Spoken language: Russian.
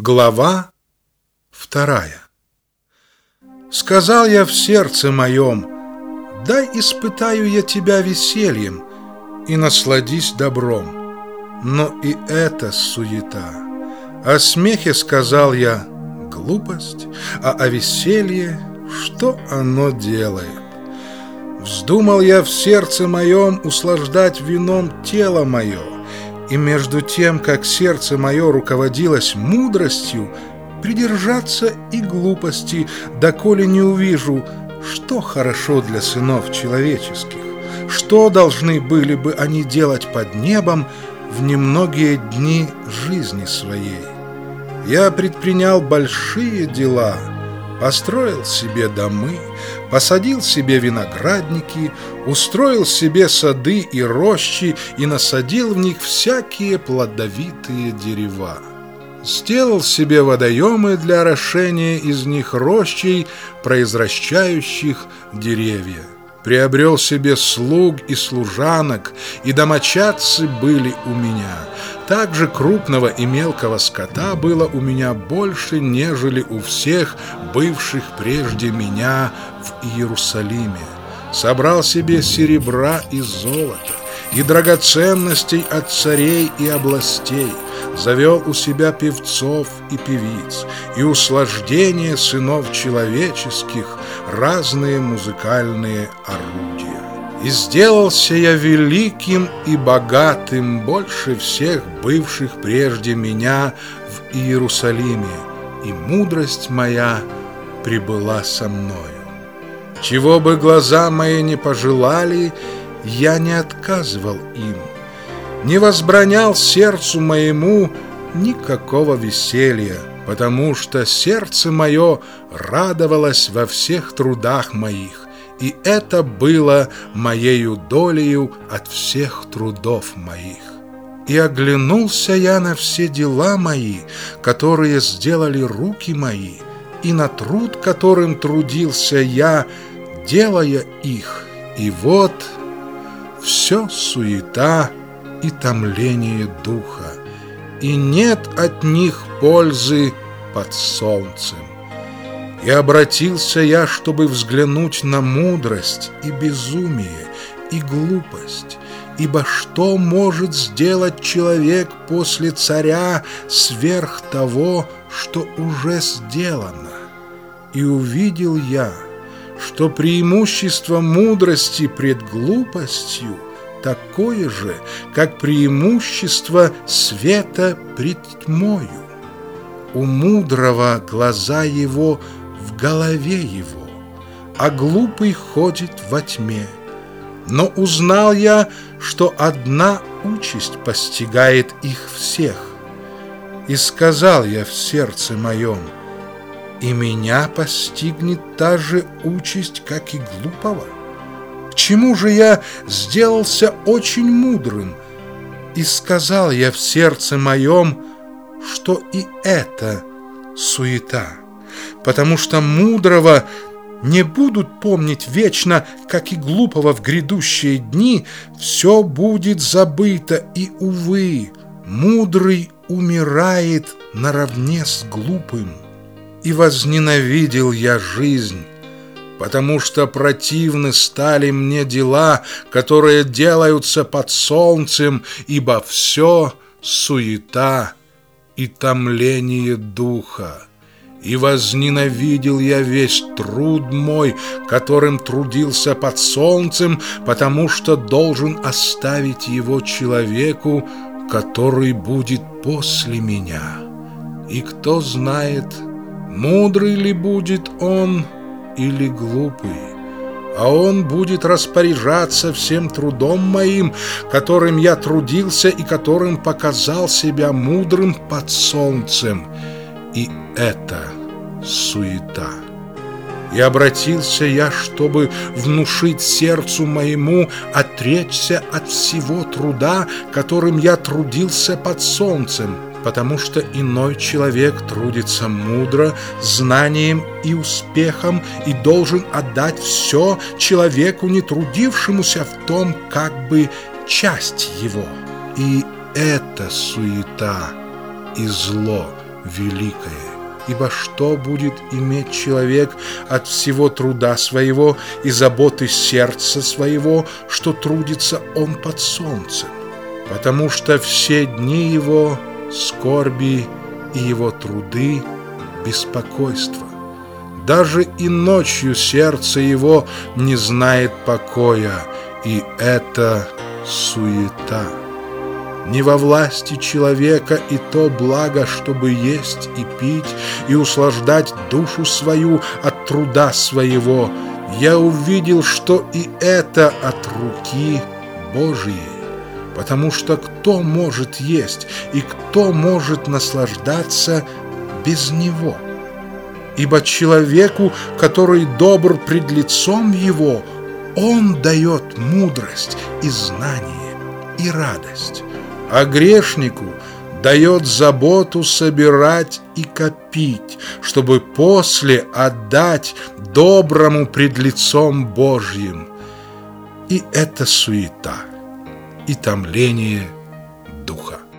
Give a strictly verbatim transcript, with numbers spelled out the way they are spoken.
Глава вторая. Сказал я в сердце моем: дай испытаю я тебя весельем и насладись добром. Но и это суета. О смехе сказал я: глупость, а о веселье что оно делает? Вздумал я в сердце моем услаждать вином тело мое, и между тем, как сердце мое руководилось мудростью, придержаться и глупости, доколе не увижу, что хорошо для сынов человеческих, что должны были бы они делать под небом в немногие дни жизни своей. Я предпринял большие дела, построил себе домы, посадил себе виноградники, устроил себе сады и рощи и насадил в них всякие плодовитые дерева. Сделал себе водоемы для орошения из них рощей, произращающих деревья. Приобрел себе слуг и служанок, и домочадцы были у меня. Также крупного и мелкого скота было у меня больше, нежели у всех бывших прежде меня в Иерусалиме. Собрал себе серебра и золота, и драгоценностей от царей и областей, завел у себя певцов и певиц, и услаждение сынов человеческих, разные музыкальные орудия. И сделался я великим и богатым больше всех бывших прежде меня в Иерусалиме, и мудрость моя прибыла со мною. Чего бы глаза мои не пожелали, я не отказывал им, не возбранял сердцу моему никакого веселья, потому что сердце мое радовалось во всех трудах моих, и это было моею долею от всех трудов моих. И оглянулся я на все дела мои, которые сделали руки мои, и на труд, которым трудился я, делая их, и вот все суета и томление духа, и нет от них пользы под солнцем. И обратился я, чтобы взглянуть на мудрость и безумие, и глупость, ибо что может сделать человек после царя сверх того, что уже сделано? И увидел я, что преимущество мудрости пред глупостью такое же, как преимущество света пред тьмою. У мудрого глаза его в голове его, а глупый ходит во тьме. Но узнал я, что одна участь постигает их всех. И сказал я в сердце моем: и меня постигнет та же участь, как и глупого. К чему же я сделался очень мудрым? И сказал я в сердце моем, что и это суета, потому что мудрого не будут помнить вечно, как и глупого в грядущие дни, все будет забыто, и, увы, мудрый умирает наравне с глупым. И возненавидел я жизнь, потому что противны стали мне дела, которые делаются под солнцем, ибо все суета и томление духа. И возненавидел я весь труд мой, которым трудился под солнцем, потому что должен оставить его человеку, который будет после меня. И кто знает, мудрый ли будет он или глупый, а он будет распоряжаться всем трудом моим, которым я трудился и которым показал себя мудрым под солнцем. И это суета. И обратился я, чтобы внушить сердцу моему отречься от всего труда, которым я трудился под солнцем, потому что иной человек трудится мудро, знанием и успехом, и должен отдать все человеку, не трудившемуся в том, как бы часть его. И это суета и зло великое. Ибо что будет иметь человек от всего труда своего и заботы сердца своего, что трудится он под солнцем? Потому что все дни его скорби и его труды беспокойство. Даже и ночью сердце его не знает покоя, и это суета. Не во власти человека и то благо, чтобы есть и пить, и услаждать душу свою от труда своего. Я увидел, что и это от руки Божией. Потому что кто может есть и кто может наслаждаться без него? Ибо человеку, который добр пред лицом его, он дает мудрость и знание и радость. А грешнику дает заботу собирать и копить, чтобы после отдать доброму пред лицом Божьим. И это суета и томление духа.